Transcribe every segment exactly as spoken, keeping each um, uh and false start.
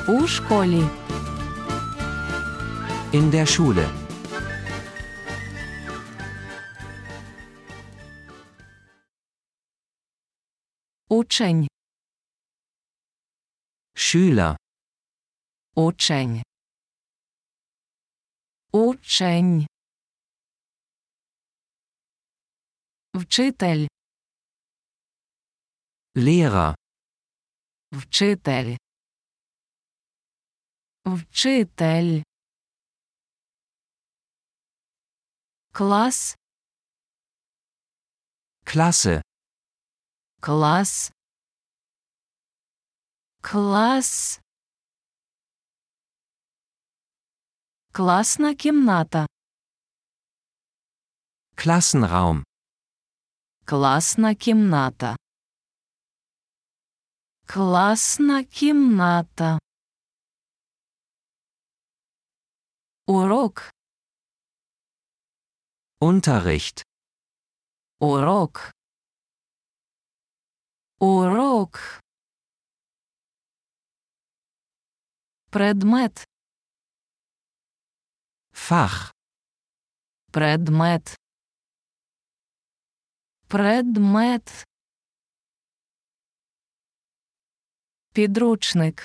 У школі. In der Schule. Учень. Schüler. Учень. Учень. Вчитель. Lehrer. Вчитель. Вчитель. Клас. Klasse. Клас. Клас. Класна кімната. Klassenraum. Класна кімната. Класна кімната. Урок. Unterricht. Урок. Урок. Предмет. Fach. Предмет. Предмет. Підручник.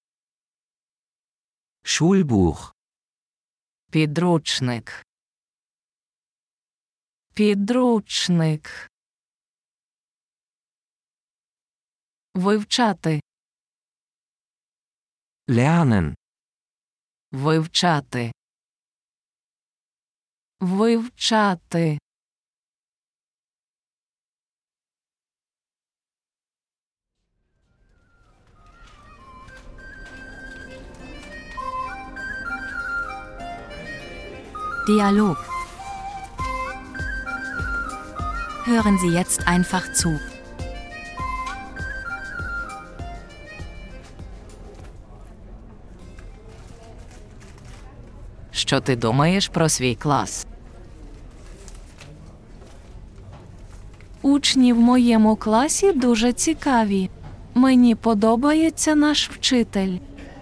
Schulbuch. Підручник. Підручник. Вивчати. Lernen. Вивчати. Вивчати. Dialog. Hören Sie jetzt einfach zu. Що ти думаєш про свій клас? Учні в моєму класі дуже цікаві. Мені подобається наш вчитель.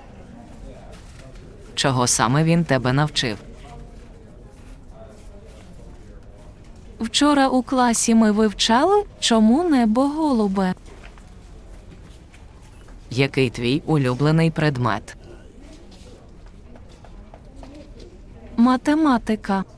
Чого саме він тебе навчив? Вчора у класі ми вивчали, чому небо голубе. Який твій улюблений предмет? Математика.